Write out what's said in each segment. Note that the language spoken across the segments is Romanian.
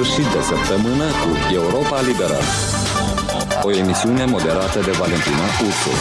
sfârșit de săptămână cu Europa Liberă. O emisiune moderată de Valentina Ursu.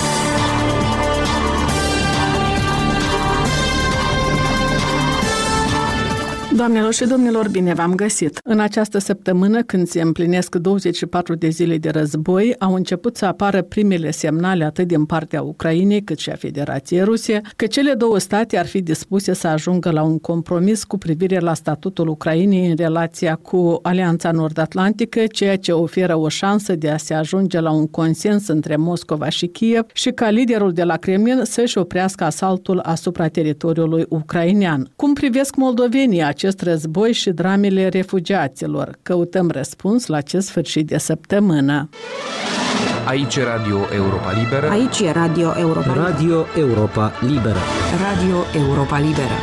Doamnelor și domnilor, bine v-am găsit! În această săptămână, când se împlinesc 24 de zile de război, au început să apară primele semnale atât din partea Ucrainei cât și a Federației Ruse că cele două state ar fi dispuse să ajungă la un compromis cu privire la statutul Ucrainei în relația cu Alianța Nord-Atlantică, ceea ce oferă o șansă de a se ajunge la un consens între Moscova și Kiev și ca liderul de la Kremlin să-și oprească asaltul asupra teritoriului ucrainean. Cum privesc moldovenii acest război și dramele refugiaților? Căutăm răspuns la acest sfârșit de săptămână. Aici e Radio Europa Liberă. Aici e Radio Europa Liberă. Radio Europa Liberă. Radio Europa Liberă.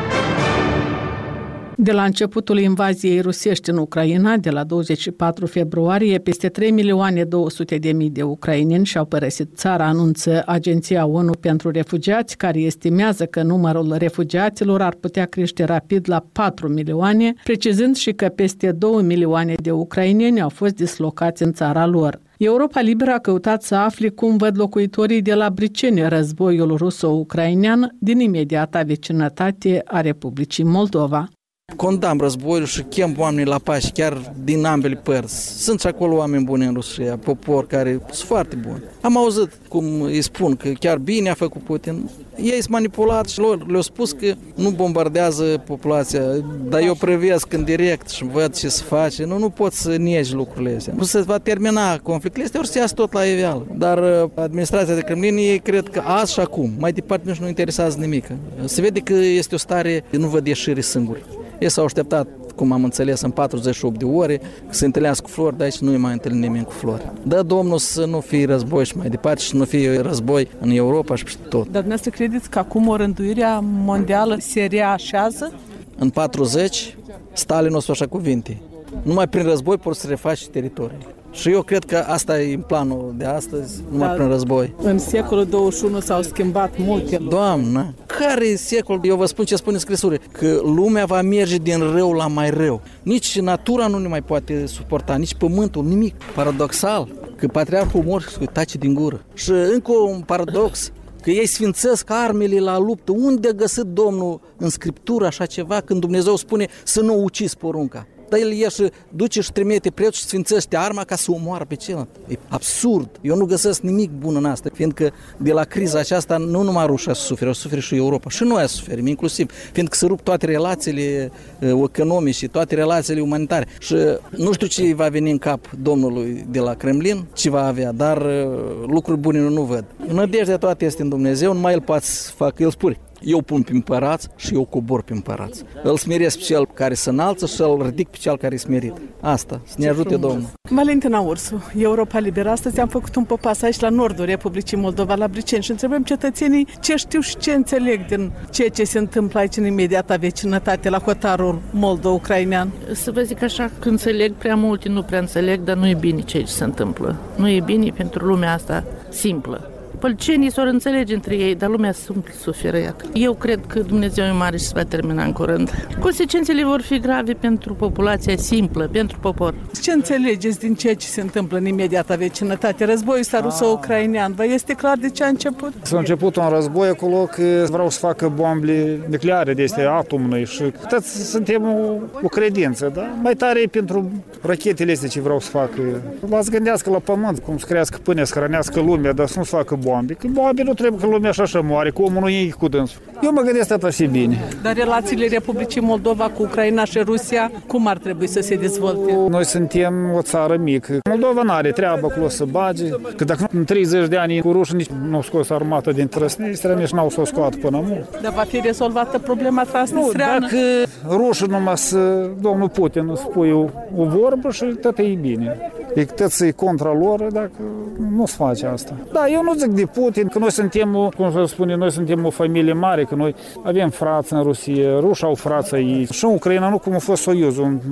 De la începutul invaziei rusești în Ucraina, de la 24 februarie, peste 3.200.000 de ucraineni și-au părăsit țara, anunță Agenția ONU pentru Refugiați, care estimează că numărul refugiaților ar putea crește rapid la 4 milioane, precizând și că peste 2 milioane de ucraineni au fost dislocați în țara lor. Europa Liberă a căutat să afle cum văd locuitorii de la Briceni războiul ruso-ucrainean din imediata vecinătate a Republicii Moldova. Condamn războiul și chem oamenii la pace, chiar din ambele părți. Sunt și acolo oameni buni în Rusia, popor care sunt foarte buni. Am auzit cum îi spun că chiar bine a făcut Putin. Ei sunt manipulați și lor le-au spus că nu bombardează populația, dar eu privesc în direct și văd ce se face. Nu pot să negi lucrurile astea. Nu se va termina conflictul astea, ori să iasă tot la iveală. Dar administrația de Kremlin, ei cred că azi și acum, mai departe nici nu interesează nimic. Se vede că este o stare, nu văd ieșire singuri. Ei s-au așteptat, cum am înțeles, în 48 de ore să întâlnească cu Flori, dar aici nu-i mai întâlnim nimeni cu Flori. Dă Domnul să nu fie război și mai departe și să nu fie război în Europa și peste tot. Dar dumneavoastră credeți că acum orânduirea mondială se reașează? În 40, Stalin o să așa cuvinte. Numai prin război poți să refaci teritorii. Și eu cred că asta e în planul de astăzi, numai prin război. În secolul 21 s-au schimbat multe. Doamnă, care e secolul? Eu vă spun ce spune scrisurile, că lumea va merge din rău la mai rău. Nici natura nu ne mai poate suporta, nici pământul, nimic. Paradoxal, că Patriarhul Moscovei tace din gură. Și încă un paradox, că ei sfințesc armele la luptă. Unde a găsit Domnul în Scriptură așa ceva când Dumnezeu spune să nu ucizi porunca? Dar el ieși, duce și trimite prețul și sfințește arma ca să omoară pe celălalt. E absurd. Eu nu găsesc nimic bun în asta, fiindcă de la criza aceasta nu numai Rusia suferă, suferă și Europa. Și noi suferim, inclusiv, fiindcă se rup toate relațiile economice, toate relațiile umanitare. Și nu știu ce va veni în cap Domnului de la Kremlin, ce va avea, dar lucruri bune nu văd. Nădejdea toate este în Dumnezeu, numai El poate să facă, El spune. Eu pun pe împărați și eu cobor pe împărați. Îl smiresc pe cel care se înalță și îl ridic pe cel care e smerit. Asta, să ne ajute Domnul. Valentina Ursu, Europa Liberă. Astăzi am făcut un popas aici la nordul Republicii Moldova, la Briceni, și întrebăm cetățenii ce știu și ce înțeleg din ceea ce se întâmplă aici în imediata vecinătate, la hotarul moldo-ucrainean. Să vă zic așa, că înțeleg prea multe, nu prea înțeleg, dar nu e bine ce se întâmplă. Nu e bine pentru lumea asta simplă. Pălcenii s-or înțelege între ei, dar lumea suferă, iată. Eu cred că Dumnezeu e mare și se va termina în curând. Consecințele vor fi grave pentru populația simplă, pentru popor. Ce înțelegeți din ceea ce se întâmplă în imediata vecinătate? Războiul ăsta ruso-ucrainean, vă este clar de ce a început? S-a început un război acolo că vreau să facă bombe nucleare de astea atomului și toți suntem o credință, da? Mai tare e pentru rachetele astea ce vreau să facă. L-ați gândească la pământ, cum să crească pâine, să hrănească lumea, dar să nu facă bombe. Că bombe nu trebuie, că lumea așa moare, că omul nu e cu dânsul. Eu mă gândesc asta și bine. Dar relațiile Republicii Moldova cu Ucraina și Rusia, cum ar trebui să se dezvolte? Noi suntem o țară mică. Moldova n-are treabă acolo să bage, că dacă în 30 de ani cu rușii nici nu au scos armata din Transnistria, nici n-au să o scoată până mult. Dar va fi rezolvată problema transnistriană? Dacă rușii numai să, domnul Putin, spui o vorbă și tot e bine. E tot să-i contra lor, dacă nu se face asta. Da, eu nu zic de Putin, că noi suntem, cum se spune, noi suntem o familie mare, că noi avem frați în Rusia, rușii au frați aici. Și în Ucraina nu cum a fost Soiuzul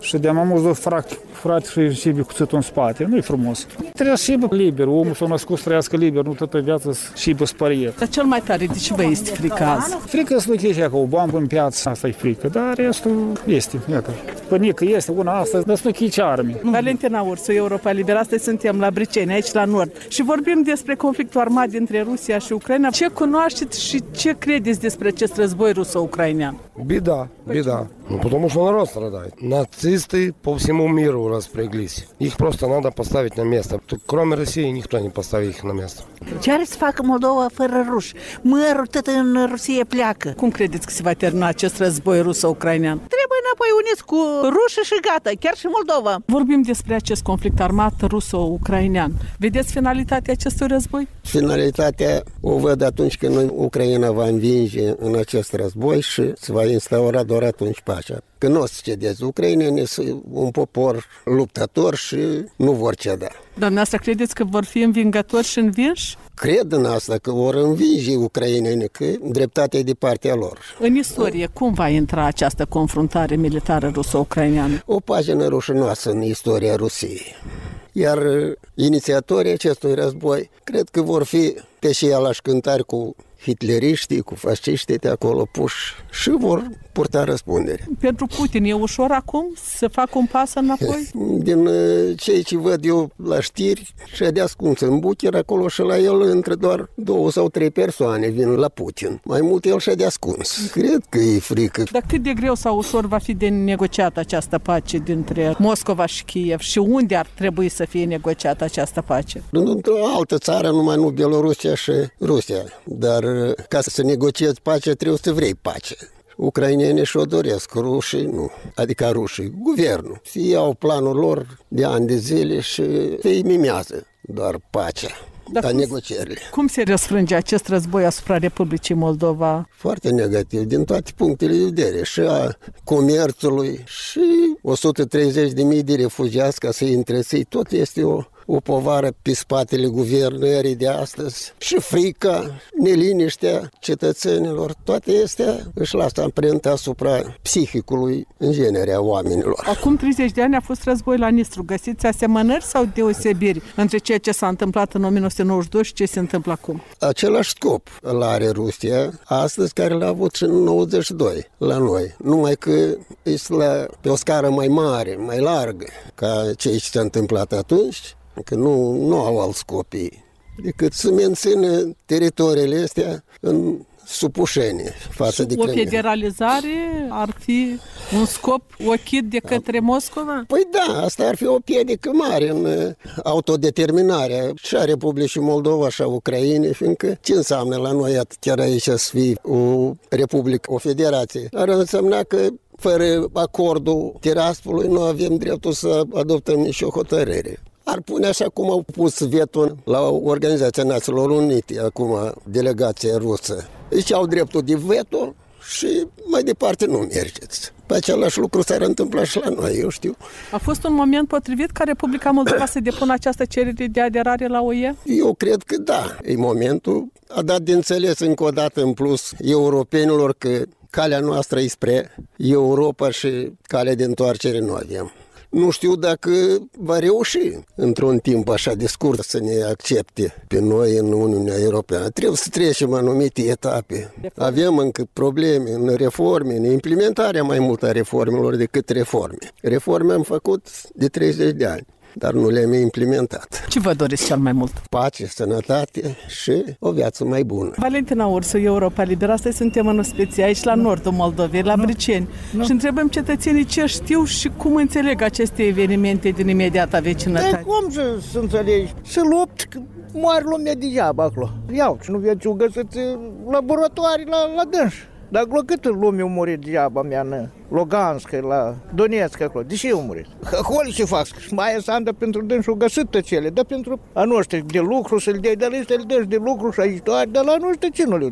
Și de mai mulți frate și cuțitul în spate. Nu-i frumos. Trebuie să șibă liber. Omul s-a născut să trăiască liber, nu toată viața să șibă spăriet. Dar cel mai tare, de ce vă este frică azi? Frică să duce așa, că o bombă în piață, asta e frică, dar restul este, iată. Pănică este una asta, dar să nu chici arme. Valentina Ursu, Europa Liberă, astăzi suntem la Briceni, aici la nord, și vorbim despre conflictul armat dintre Rusia și Ucraina. Ce cunoașteți și ce credeți despre acest război ruso-ucrainean? Беда. Ну, потому что народ страдает. Нацисты по всему миру распряглись. Их просто надо поставить на место. Кроме России никто не поставит их на место. Ce are să facă Moldova fără ruși? Mărul tot în Rusie pleacă. Cum credeți că se va termina acest război ruso-ucrainean? Trebuie înapoi uniți cu rușii și gata, chiar și Moldova. Vorbim despre acest conflict armat ruso-ucrainean. Vedeți finalitatea acestui război? Finalitatea o văd atunci când Ucraina va învinge în acest război și se va instaura doar atunci pacea. Că nu o să cedeze. Ucrainenii sunt un popor luptător și nu vor ceda. Dar dumneavoastră credeți că vor fi învingători și învinși? Cred în asta, că vor învinge ucrainenii, că dreptatea e de partea lor. În istorie, cum va intra această confruntare militară ruso-ucraineană? O pagină rușinoasă în istoria Rusiei. Iar inițiatorii acestui război cred că vor fi pe și alași cântari cu hitleriștii, cu fasciștii de acolo puși și vor purta răspundere. Pentru Putin e ușor acum să facă un pas înapoi? Din cei ce văd eu la știri, ședea ascuns în bucher acolo și la el între doar 2 sau 3 persoane vin la Putin. Mai mult el ședea ascuns. Cred că e frică. Dar cât de greu sau ușor va fi de negociată această pace dintre Moscova și Kiev și unde ar trebui să fie negociată această pace? Într-o altă țară, numai nu Bielorusia și Rusia. Dar ca să negociezi pace, trebuie să vrei pace. Ucrainenii și-o doresc, rușii nu, adică rușii, guvernul. Ei au planul lor de ani de zile și ei mimează doar pacea. Dar negocierile. Cum se răsfrânge acest război asupra Republicii Moldova? Foarte negativ, din toate punctele de vedere, și a comerțului, și 130.000 de refugiați ca să-i întreței, tot este o povară pe spatele guvernării de astăzi. Și frica, neliniștea cetățenilor, toate astea își lasă amprenta asupra psihicului în genere a oamenilor. Acum 30 de ani a fost război la Nistru. Găsiți asemănări sau deosebiri între ceea ce s-a întâmplat în 1992 și ce se întâmplă acum? Același scop îl are Rusia astăzi care l-a avut și în 92 la noi. Numai că este pe o scară mai mare, mai largă ca ceea ce s-a întâmplat atunci, că nu au alți scopii decât să mențină teritoriile astea în supușenie față de Kremlin. O federalizare ar fi un scop ochit de către Moscova? Păi da, asta ar fi o piedică mare în autodeterminarea și a Republicii Moldova și a Ucrainei, fiindcă ce înseamnă la noi chiar aici să fie o republică, o federație? Ar însemna că fără acordul Tiraspolului nu avem dreptul să adoptăm nicio hotărâre. Ar pune așa cum au pus veto la Organizația Națiunilor Unite, acum delegația rusă. Deci au dreptul de veto și mai departe nu mergeți. Pe același lucru s-ar întâmpla și la noi, eu știu. A fost un moment potrivit ca Republica Moldova să depună această cerere de aderare la UE? Eu cred că da. E momentul. A dat de înțeles încă o dată în plus europenilor că calea noastră e spre Europa și calea de întoarcere nu avem. Nu știu dacă va reuși într-un timp așa de scurt să ne accepte pe noi în Uniunea Europeană. Trebuie să trecem anumite etape. Avem încă probleme în reforme, în implementarea mai mult a reformelor decât reforme. Reforme am făcut de 30 de ani, dar nu le-am implementat. Ce vă doriți cel mai mult? Pace, sănătate și o viață mai bună. Valentina Ursu, Europa Liberă. Astăzi suntem în Osteția, aici la nordul Moldovei, la Briceni. Și întrebăm cetățenii ce știu și cum înțeleg aceste evenimente din imediata vecinătate. Dar cum să înțelegi? Să lupți, că moare lumea degeaba acolo. Iau, și nu veți găsiți laboratoare la dânși. Dar cât în lume au murit degeaba mea în Lugansk, la Donetsk acolo? De ce au murit? Hăholi ce fac? Mai Sanda pentru dânsul găsit tăcele, dar pentru a noștri de lucru să-l dai, dar ăștia îl dăși de lucru și aici, dar la noștri ce nu le-au dat?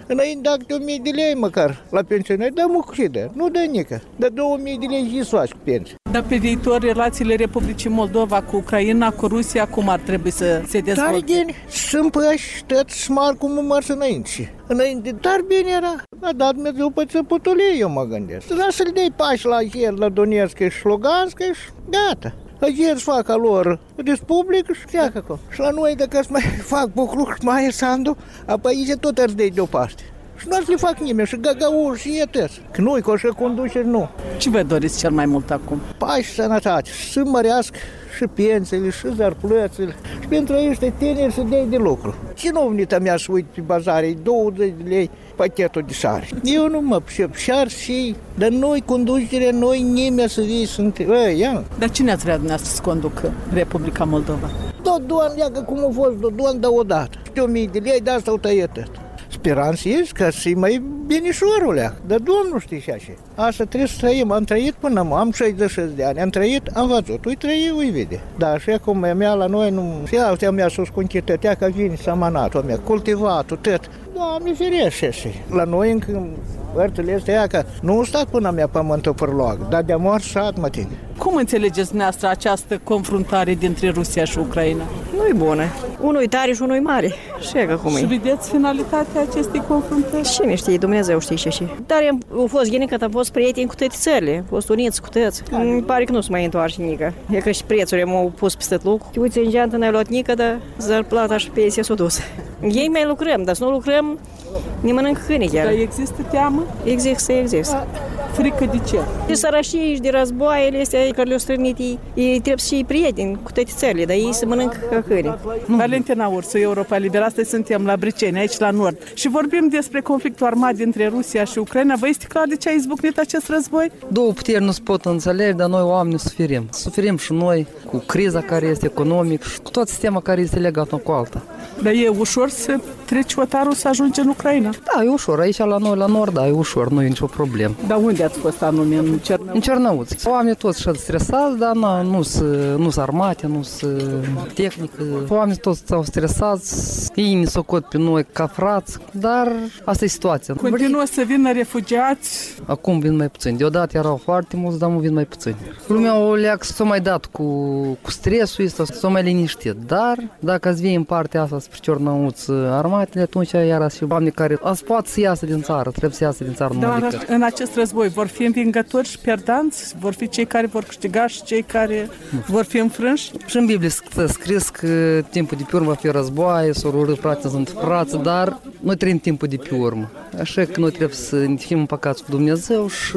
Înainte dă câte 1000 de lei măcar la pensionari, dă mucșidă, nu dă nică. Dă 2000 de lei și soași cu pensie. Dar pe viitor, relațiile Republicii Moldova cu Ucraina, cu Rusia, cum ar trebui să se dezvolte? Tare bine, sunt păși, tăți smar cum mă mărs înainte. Înainte, dar bine era. A dat Dumnezeu pe țăpătolie, eu mă gândesc. Dar să-l dai pași la el, la Donetsk și Lugansk și gata. Ieri să facă lor Republică și pleacă acolo. Și la noi, dacă să mai fac Bucluc și mai e Sandu, apoi aici tot ar dai deoparte. Și nu ar să le fac nimeni, și Găgăur, și Ietăs. Că nu-i, că așa conduceri, nu. Ce vă doriți cel mai mult acum? Pași și sănătate, să mărească și pensiile, și zarplățile. Și pentru ăștia tineri să dea de lucru. Și nu venit mea să uit pe bazare, 20 de lei pachetul de sare. Eu nu mă pricep, și-ar și, dar noi, conducerea, noi, nimeni să vii, sunt, ia. Dar cine ați vrea dumneavoastră să conducă Republica Moldova? Dodoan, leagă cum a fost, Dodoan, dă odată. Și 1000 de lei, de asta au tăiat. Speranța este ca să-i mai binișorul ea, dar Domnul știe și așa. Asta trebuie să trăim, am trăit până am 66 de ani, am trăit, am văzut, ui trăi, ui vede. Dar așa cum mea la noi nu, și altea mea sus cu închitătea ca vine samanatul mea, cultivatul, tot. Doamne ferește, la noi încă părțile astea că nu stat până mea pământul părloagă, dar de-a mort sat mă tine. Cum înțelegeți dumneavoastră această confruntare dintre Rusia și Ucraina? Nu-i bună. Unul tare și unul mare. Și că cum e. Și vedeți finalitatea acestei confruntări? Cine știe, Dumnezeu știe și. Dar au fost gine că am fost prieteni cu toate țările, au fost uniți cu toți. Îmi pare că nu se mai întoarce nică. E că și prețurile m-au pus peste tot lucru. Uite, în geantă n-ai luat nică, dar zarplata și pensia s-a dus. Ei mai lucrăm, dar să nu lucrăm, ne mănâncă câini chiar. Dar există teamă? Există. Frică de ce? De sărășii și de războaiele astea care le-au strânit ei trebuie și prieteni cu toate țările, dar ei se mănâncă ca câini. Valentina Ursu, Europa Liberă, astăzi suntem la Briceni, aici la nord, și vorbim despre conflictul armat dintre Rusia și Ucraina. Vă este clar de ce a izbucnit acest război? Două puteri nu se pot înțelege, dar noi oamenii suferim. Suferim și noi cu criza care este economic și cu tot sistemul care este legat cu alta. Dar e ușor să treci hotarul să ajungi în Ucraina? Da, e ușor. Aici la noi, la nord, da, e ușor, nu e nicio problemă. Dar unde ați fost anume? În Cernăuți? În Cernăuți. Oamenii toți și stresați, dar nu sunt armate, nu sunt tehnică. Oamenii toți s-au stresați, ei ne socot pe noi ca frați, dar asta e situația. Continuă să vină refugiați? Acum vin mai puțini. Deodată erau foarte mulți, dar vin mai puțini. Lumea o leacă s-a mai dat cu stresul ăsta, s-a mai liniștit. Dar dacă ați vii în partea asta spre Cernăuți armatele, atunci iar și oameni care azi pot să iasă din țară, trebuie să iasă din țară. Dar în acest război vor fi învingători și perdanți? Vor fi cei care vor câștiga și cei care vor fi înfrânși? Și în Biblie scris că timpul de pe urmă va fi războaie, s-o urâ frații sunt frați, dar noi trăim timpul de pe urmă. Așa că noi trebuie să ne fim împăcați cu Dumnezeu și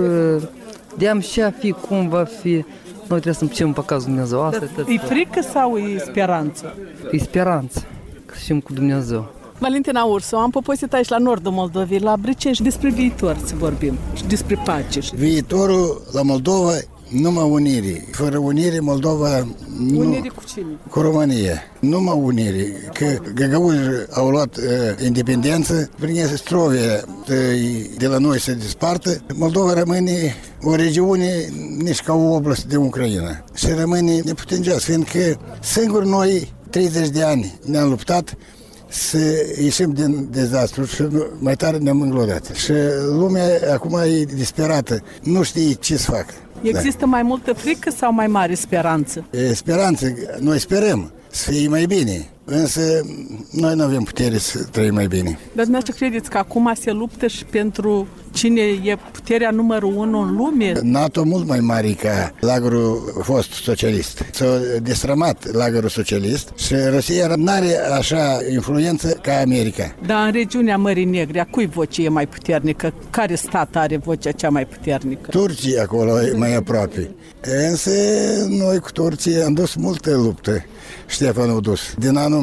de-am ce fi, cum va fi, noi trebuie să fim împăcați cu Dumnezeu. Asta e frică sau e speranță? E speranță, că fim cu Dumnezeu. Valentina Ursu, am poposit aici la nordul Moldovei, la Briceni, și despre viitor să vorbim și despre pace. Viitorul la Moldova numai unire. Fără unire Moldova nu... Unire cu cine? Cu România. Numai unire. Că găgăuzii au luat independență, prin Strovia de la noi se despartă. Moldova rămâne o regiune nici ca o oblast de Ucraina. Și rămâne neputingeasă, fiindcă singur noi 30 de ani ne-am luptat să ieșim din dezastru și mai tare ne-am înglodat. Și lumea acum e disperată, nu știe ce să facă. Există mai multă frică sau mai mare speranță? Speranță, noi sperăm să fie mai bine, însă noi nu avem putere să trăim mai bine. Dar dumneavoastră credeți că acum se luptă și pentru cine e puterea numărul 1 în lume? NATO mult mai mare ca lagărul fost socialist. S-a destrămat lagărul socialist și Rusia nu are așa influență ca America. Dar în regiunea Mării Negre, a cui voce e mai puternică? Care stat are vocea cea mai puternică? Turcia acolo e mai aproape. Însă noi cu Turcia am dus multe lupte. Ștefan a dus. Din anul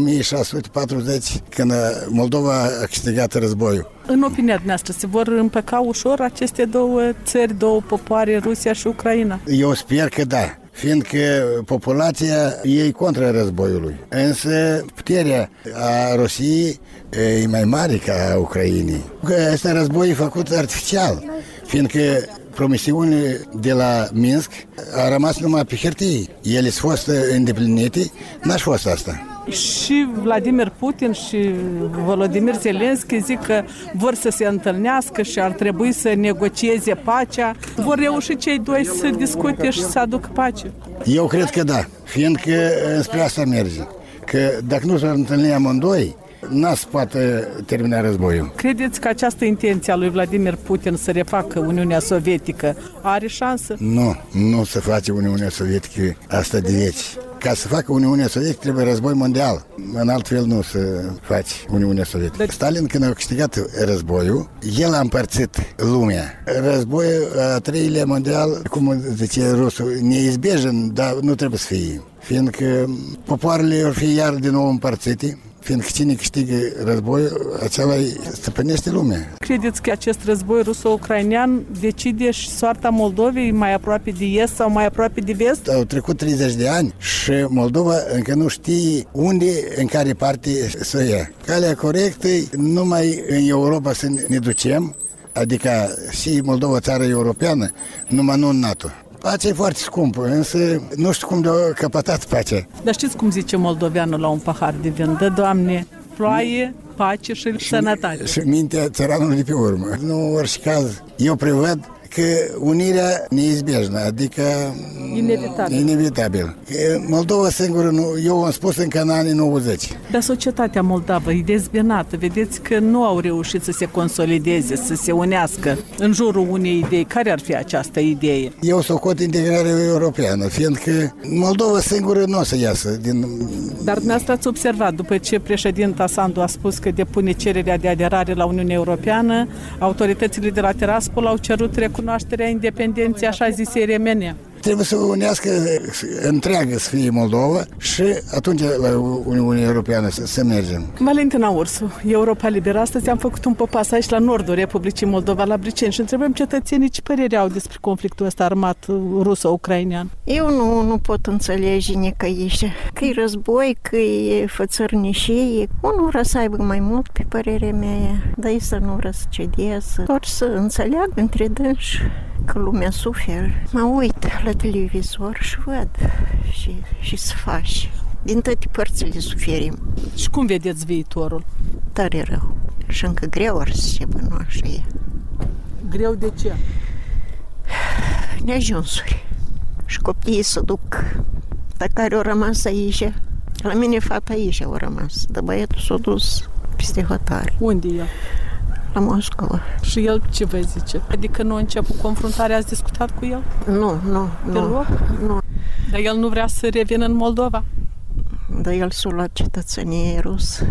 1640, când Moldova a câștigat războiul. În opinia dumneavoastră, se vor împăca ușor aceste două țări, două popoare, Rusia și Ucraina? Eu sper că da, fiindcă populația e contra războiului. Însă puterea a Rusiei e mai mare ca a Ucrainei. Este război făcut artificial, fiindcă promisiunile de la Minsk a rămas numai pe hârtie. Ele s-au fost îndeplinite, n-aș fost asta. Și Vladimir Putin și Volodymyr Zelensky zic că vor să se întâlnească și ar trebui să negocieze pacea. Vor reuși cei doi să discute și să aducă pace? Eu cred că da, fiindcă spre asta merge. Că dacă nu s-ar întâlni amândoi, n-a se poate termina războiul. Credeți că această intenție a lui Vladimir Putin să refacă Uniunea Sovietică are șansă? Nu se face Uniunea Sovietică asta de veci. Ca să facă Uniunea Sovietică trebuie război mondial. În altfel nu se face Uniunea Sovietică. Stalin, când a câștigat războiul, el a împărțit lumea. Războiul a treilea mondial, cum zice rusul, neizbежен, dar nu trebuie să fie. Fiindcă popoarele vor fi iar din nou împărțite, fiindcă cine câștigă războiul, acela stăpânește lumea. Credeți că acest război ruso-ucrainean decide și soarta Moldovei mai aproape de est sau mai aproape de vest? Au trecut 30 de ani și Moldova încă nu știe unde, în care parte să o ia. Calea corectă numai în Europa să ne ducem, adică și Moldova țară europeană, numai nu în NATO. Pacea e foarte scumpă, însă nu știu cum de-a căpătat pacea. Dar știți cum zice moldoveanul la un pahar de vin? Dă, Doamne, ploaie, pace și sănătate. Și mintea țăranului de pe urmă. Nu, în orice caz, eu prevăd că unirea neizbежна, adică inevitabil. Moldova singură, eu am spus încă în anii 90. Dar societatea moldavă e dezbinată. Vedeți că nu au reușit să se consolideze, să se unească în jurul unei idei. Care ar fi această idee? Eu socot integrarea europeană, fiindcă Moldova singură nu o să iasă din... Dar dumneavoastră ați observat, după ce președinta Sandu a spus că depune cererea de aderare la Uniunea Europeană, autoritățile de la Tiraspol au cerut recunoașterea independenței așa zisei RMN. Trebuie să unească întreagă să fie Moldova și atunci la Uniunea Europeană să mergem. Valentina Ursu, Europa Liberă. Astăzi am făcut un pas aici la nordul Republicii Moldova, la Briceni, și întrebăm cetățenii ce părere au despre conflictul ăsta armat ruso-ucrainean. Eu nu pot înțelege nicăiște că e război, că e fățărnișie. Unul vrea să aibă mai mult, pe părerea mea, dar ei să nu vrea să cedeze, doar să înțeleagă între dânși că lumea suferă. Mă uit la televizor și văd și să faci. Din toate părțile suferim. Și cum vedeți viitorul? Tare rău. Și încă greu ar să se bă, nu așa e. Greu de ce? Neajunsuri. Și copiii se duc. Dacă care au rămas aici, la mine fata aici au rămas, dar băiatul s-a dus peste hotare. Unde e? La Moscova. Și el ce vă zice? Adică nu a început confruntarea, ați discutat cu el? Nu. Deloc? Nu. Dar el nu vrea să revină în Moldova? Dar el s-a luat cetățenie rusă.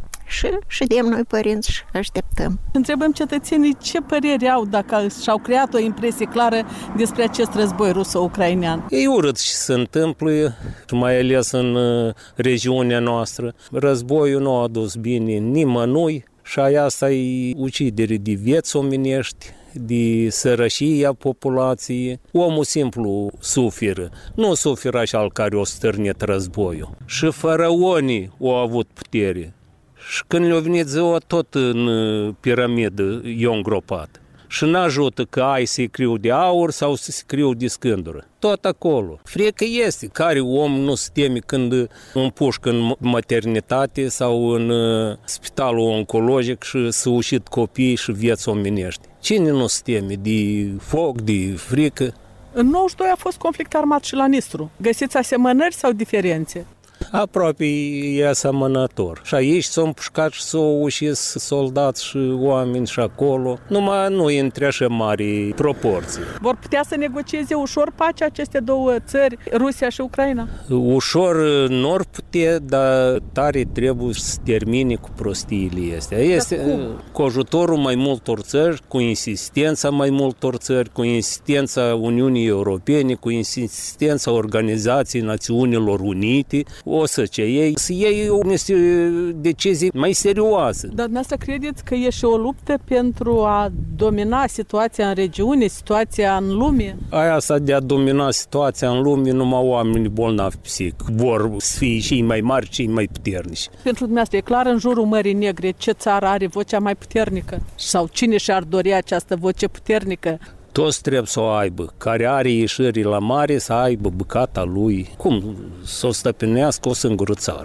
Și de noi părinți și așteptăm. Întrebăm cetățenii ce păreri au dacă și-au creat o impresie clară despre acest război ruso-ucrainean. E urât și se întâmplă, mai ales în regiunea noastră. Războiul nu a adus bine nimănui și asta e ucidere de vieți omenești, de sărășia populației. Omul simplu suferă. Nu suferă așa al care o stârnit războiul. Și faraonii au avut putere. Și când le-a venit ziua, tot în piramidă i-a îngropat. Și n-ajută că ai să-i criu de aur sau să-i criu de scândură. Tot acolo. Frică este. Care om nu se teme când împușcă în maternitate sau în spitalul oncologic și să ucid copii și vieți omenești? Cine nu se teme de foc, de frică? În 92 a fost conflict armat și la Nistru. Găsiți asemănări sau diferențe? Aproape e asemănător. Și aici s-au împușcat și s-au ucis soldați și oameni și acolo. Numai nu între așa mari proporții. Vor putea să negocieze ușor pacea aceste două țări, Rusia și Ucraina? Ușor nu ar putea, dar tare trebuie să termine cu prostiile astea. Este cu ajutorul mai multor țări, cu insistența mai multor țări, cu insistența Uniunii Europene, cu insistența Organizației Națiunilor Unite, o să iei niște decizii mai serioase. Dar dumneavoastră credeți că e și o luptă pentru a domina situația în regiune, situația în lume? Asta de a domina situația în lume, numai oamenii bolnavi psihic vor să fie cei mai mari, cei mai puternici. Pentru dumneavoastră e clar în jurul Mării Negre ce țară are vocea mai puternică? Sau cine și-ar dori această voce puternică? Toți trebuie să o aibă. Care are ieșiri la mare să aibă bucata lui. Cum să o stăpânească o singură țară?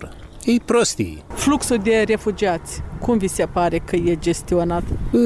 E prostie. Fluxul de refugiați, cum vi se pare că e gestionat?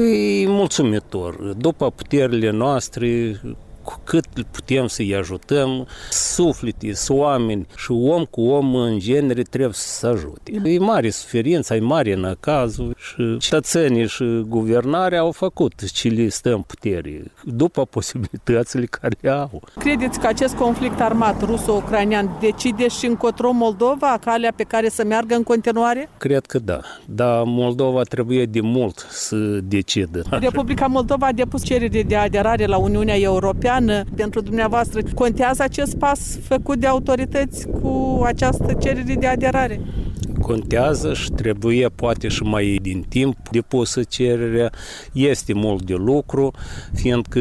E mulțumitor. După puterile noastre, cu cât putem să-i ajutăm, suflete, oameni și om cu om în genere trebuie să se ajute. E mare suferință, e mare năcazul și cetățenii și guvernarea au făcut ce le stă în putere, după posibilitățile care au. Credeți că acest conflict armat ruso-ucrainean decide și încotro Moldova, calea pe care să meargă în continuare? Cred că da, dar Moldova trebuie de mult să decidă. Republica Moldova a depus cerere de aderare la Uniunea Europeană. Pentru dumneavoastră, contează acest pas făcut de autorități cu această cerere de aderare? Contează și trebuie poate și mai din timp depusă cererea. Este mult de lucru, fiindcă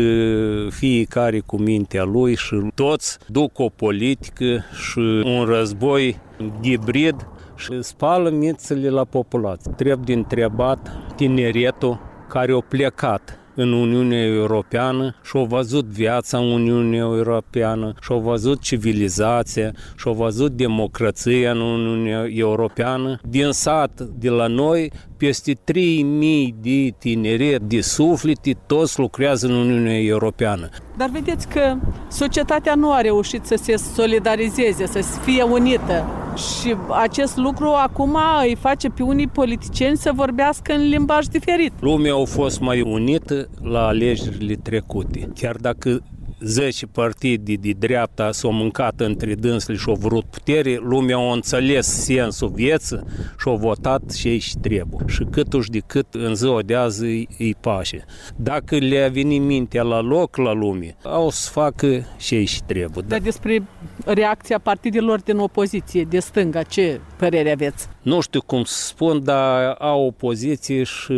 fiecare cu mintea lui și toți duc o politică și un război hibrid și spală mințile la populație. Trebuie de întrebat tineretul care a plecat în Uniunea Europeană și-au văzut viața în Uniunea Europeană, și-au văzut civilizația, și-au văzut democrația în Uniunea Europeană. Din sat, de la noi, peste 3.000 de tineri de suflete, toți lucrează în Uniunea Europeană. Dar vedeți că societatea nu a reușit să se solidarizeze, să fie unită. Și acest lucru acum îi face pe unii politicieni să vorbească în limbaj diferit. Lumea a fost mai unită la alegerile trecute. Chiar dacă 10 partide de dreapta s-au mâncat între dânsele și au vrut putere, lumea a înțeles sensul vieții și a votat și ei și trebuie. Și câtuși de cât în ziua de azi îi pace. Dacă le-a venit mintea la loc la lume, au să facă și ei și trebuie. Dar despre reacția partidelor din opoziție, de stânga, ce părere aveți? Nu știu cum să spun, dar au opoziție și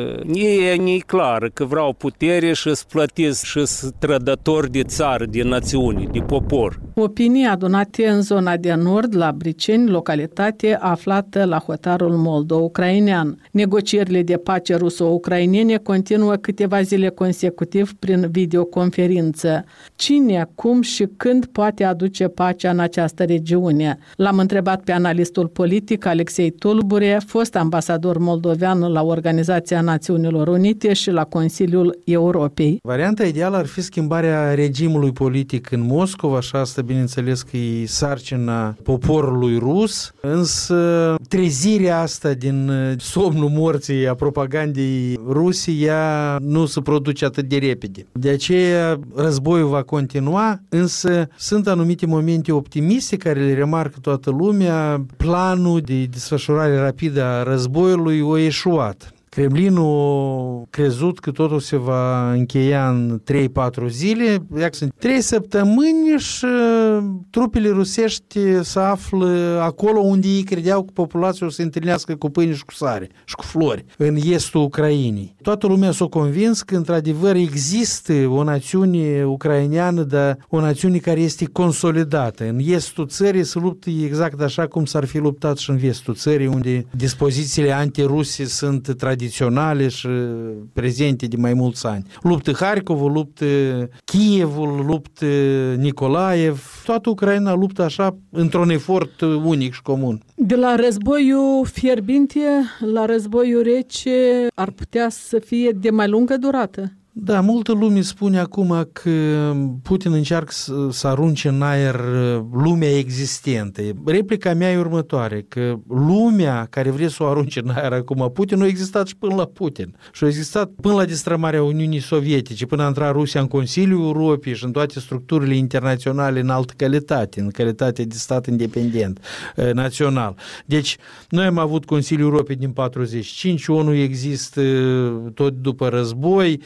e clară că vreau putere și să plătiți și să trădători de țară, de națiune, de popor. Opinii adunate în zona de nord, la Briceni, localitate aflată la hotarul moldo-ucrainean. Negocierile de pace ruso-ucrainene continuă câteva zile consecutiv prin videoconferință. Cine, cum și când poate aduce pacea în această regiune? L-am întrebat pe analistul politic Alexei Tulbure, fost ambasador moldovean la Organizația Națiunilor Unite și la Consiliul Europei. Varianta ideală ar fi schimbarea regimului politic în Moscova și asta, bineînțeles, că e sarcina poporului rus, însă trezirea asta din somnul morții a propagandei Rusiei, ea nu se produce atât de repede. De aceea războiul va continua, însă sunt anumite momente optimiste care le remarcă toată lumea. Planul de desfășurare rapidă a războiului a eșuat. Kremlinul a crezut că totul se va încheia în 3-4 zile, sunt 3 săptămâni și trupele rusești se află acolo unde ei credeau că populația o să se întâlnească cu pâine și cu sare și cu flori, în estul Ucrainei. Toată lumea s-a convins că într-adevăr există o națiune ucraineană, dar o națiune care este consolidată. În estul țării se luptă exact așa cum s-ar fi luptat și în vestul țării, unde dispozițiile antiruse sunt tradiționale și prezente de mai mulți ani. Luptă Harkovul, luptă Kievul, luptă Nicolaev, toată Ucraina luptă așa într-un efort unic și comun. De la războiul fierbinte la războiul rece ar putea să fie de mai lungă durată? Da, multă lume spune acum că Putin încearcă să arunce în aer lumea existentă. Replica mea e următoare, că lumea care vrea să o arunce în aer acum Putin a existat și până la Putin. Și a existat până la destrămarea Uniunii Sovietice, până a intra Rusia în Consiliul Europei și în toate structurile internaționale în altă calitate, în calitate de stat independent, național. Deci, noi am avut Consiliul Europei din 45, ONU există tot după război,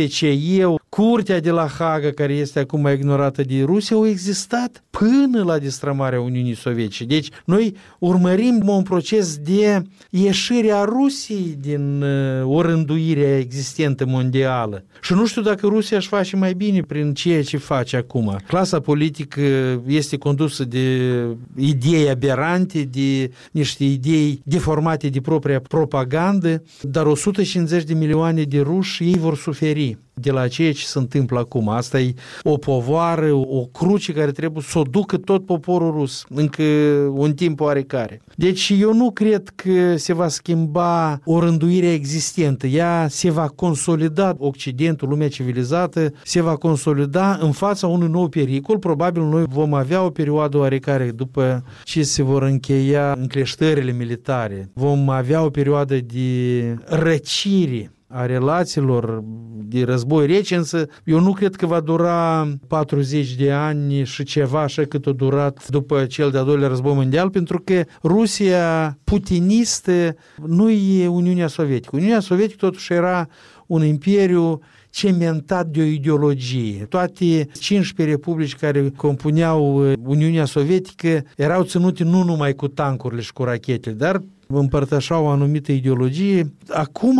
OSCE, Curtea de la Haga, care este acum ignorată de Rusia, au existat până la destrămarea Uniunii Sovietice. Deci, noi urmărim un proces de ieșire a Rusiei din o rânduire existentă mondială. Și nu știu dacă Rusia își face mai bine prin ceea ce face acum. Clasa politică este condusă de idei aberante, de niște idei deformate de propria propagandă, dar 150 de milioane de ruși ei vor suferi. de la ceea ce se întâmplă acum. Asta e o povară, o cruce care trebuie să o ducă tot poporul rus, încă un timp oarecare. Deci eu nu cred că se va schimba o rânduire existentă. Ea se va consolida, Occidentul, lumea civilizată, se va consolida în fața unui nou pericol. Probabil noi vom avea o perioadă oarecare după ce se vor încheia încleștările militare. Vom avea o perioadă de răcire a relațiilor de război rece, însă eu nu cred că va dura 40 de ani și ceva așa cât a durat după cel de-al doilea război mondial, pentru că Rusia putinistă nu e Uniunea Sovietică. Uniunea Sovietică totuși era un imperiu cementat de o ideologie. Toate 15 republici care compuneau Uniunea Sovietică erau ținute nu numai cu tancurile și cu rachetele, dar împărtășau o anumită ideologie. Acum,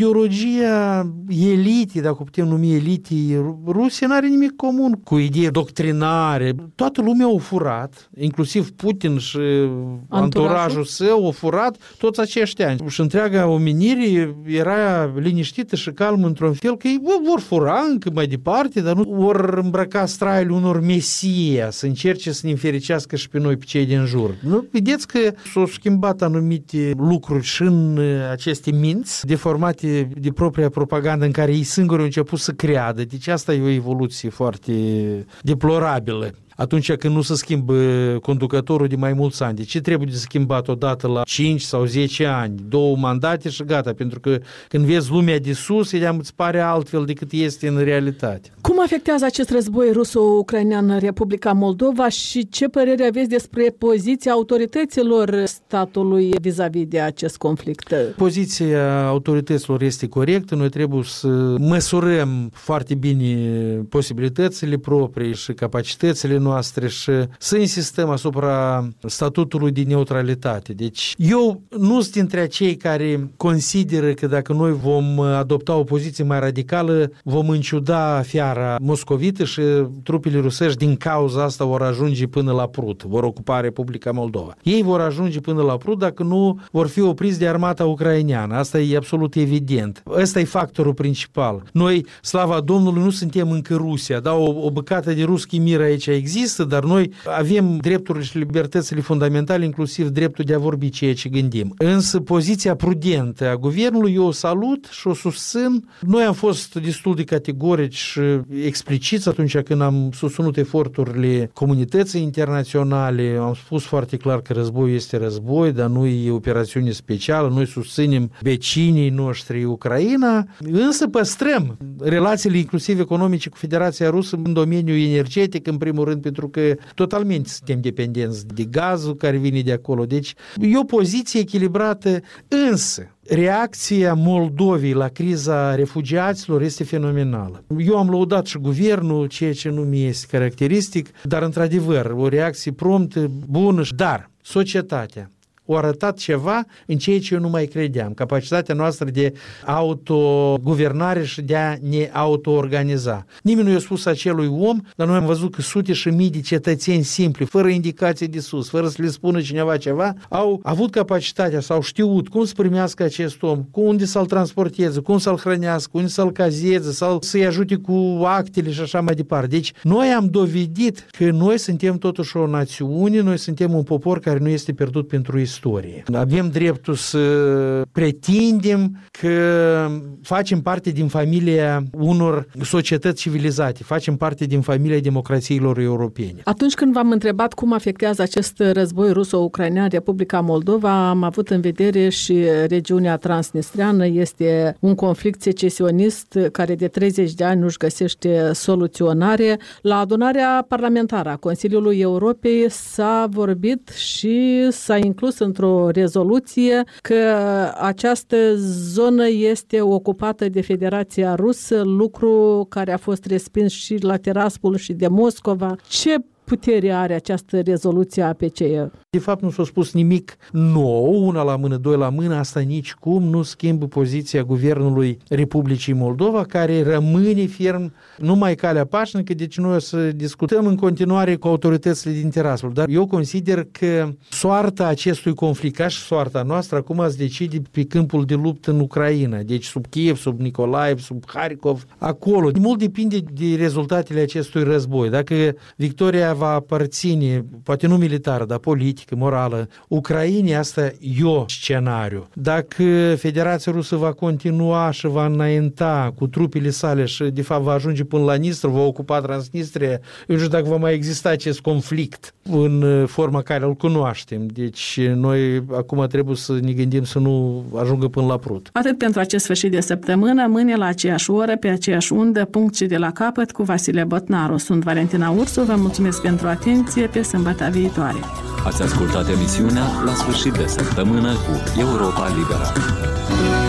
ideologia elitei, dacă putem numi elitei Rusia, n-are nimic comun cu idei doctrinare. Toată lumea a furat, inclusiv Putin și anturajul său a furat toți acești ani. Și întreaga omenire era liniștită și calmă într-un fel că ei vor fura încă mai departe, dar nu vor îmbrăca straiul unor mesia, să încerce să ne înfericească și pe noi, pe cei din jur. Nu? Vedeți că s-au schimbat anumite lucruri și în aceste minți deformate de propria propagandă în care ei singuri au început să creadă. Deci asta e o evoluție foarte deplorabilă. Atunci când nu se schimbă conducătorul de mai mulți ani. De ce trebuie de schimbat odată la 5 sau 10 ani? 2 mandate și gata, pentru că când vezi lumea de sus, îți pare altfel decât este în realitate. Cum afectează acest război ruso-ucrainean în Republica Moldova și ce părere aveți despre poziția autorităților statului vis-a-vis de acest conflict? Poziția autorităților este corectă. Noi trebuie să măsurăm foarte bine posibilitățile proprii și capacitățile noastre și să insistăm asupra statutului de neutralitate. Deci eu nu sunt dintre cei care consideră că dacă noi vom adopta o poziție mai radicală, vom înciuda fiara moscovită și trupele rusești din cauza asta vor ajunge până la Prut, vor ocupa Republica Moldova. Ei vor ajunge până la Prut dacă nu vor fi opriți de armata ucraineană. Asta e absolut evident. Ăsta e factorul principal. Noi, slava Domnului, nu suntem încă Rusia. Da, o bucată de ruschi mir aici există, dar noi avem drepturile și libertățile fundamentale, inclusiv dreptul de a vorbi ceea ce gândim. Însă poziția prudentă a guvernului eu o salut și o susțin. Noi am fost destul de categorici și expliciți atunci când am susținut eforturile comunității internaționale. Am spus foarte clar că războiul este război, dar nu e operațiune specială. Noi susținem vecinii noștri Ucraina, însă păstrăm relațiile inclusiv economice cu Federația Rusă în domeniul energetic, în primul rând, pentru că totalmente suntem dependenți de gazul care vine de acolo. Deci e o poziție echilibrată, însă reacția Moldovei la criza refugiaților este fenomenală. Eu am lăudat și guvernul, ceea ce nu mi este caracteristic, dar într-adevăr o reacție promptă, bună, dar societatea au arătat ceva în ceea ce eu nu mai credeam. Capacitatea noastră de autoguvernare și de a ne autoorganiza. Nimeni nu i-a spus acelui om, dar noi am văzut că sute și mii de cetățeni simpli, fără indicații de sus, fără să le spună cineva ceva, au avut capacitatea sau știut cum să primească acest om, cu unde să-l transporteze, cum să-l hrănească, unde să-l cazeze sau să-i ajute cu actele și așa mai departe. Deci noi am dovedit că noi suntem totuși o națiune, noi suntem un popor care nu este pierdut pentru istorie. Avem dreptul să pretindem că facem parte din familia unor societăți civilizate, facem parte din familia democrațiilor europene. Atunci când v-am întrebat cum afectează acest război ruso-ucrainean Republica Moldova, am avut în vedere și regiunea transnistreană. Este un conflict secesionist care de 30 de ani nu-și găsește soluționare. La adunarea parlamentară a Consiliului Europei s-a vorbit și s-a inclus într-o rezoluție că această zonă este ocupată de Federația Rusă, lucru care a fost respins și la Tiraspol și de Moscova. Ce putere are această rezoluție a APCE? De fapt, nu s-a spus nimic nou, una la mână, doi la mână, asta nici cum nu schimbă poziția Guvernului Republicii Moldova, care rămâne ferm numai calea pașnică, deci noi o să discutăm în continuare cu autoritățile din Tiraspol. Dar eu consider că soarta acestui conflict, ca și soarta noastră, acum se decide pe câmpul de luptă în Ucraina, deci sub Kiev, sub Nikolaev, sub Harkov, acolo. Mult depinde de rezultatele acestui război. Dacă victoria va aparține, poate nu militară, dar politică, morală, Ucrainei, asta e o scenariu. Dacă Federația Rusă va continua și va înainta cu trupele sale și de fapt va ajunge până la Nistru, va ocupa Transnistria, eu nu știu dacă va mai exista acest conflict în forma care îl cunoaștem. Deci noi acum trebuie să ne gândim să nu ajungă până la Prut. Atât pentru acest sfârșit de săptămână, mâine la aceeași oră, pe aceeași undă, punct și de la capăt cu Vasile Botnaru. Sunt Valentina Ursu, vă mulțumesc pentru atenție, pe sâmbătă viitoare. Ați ascultat emisiunea La sfârșit de săptămână cu Europa Liberă.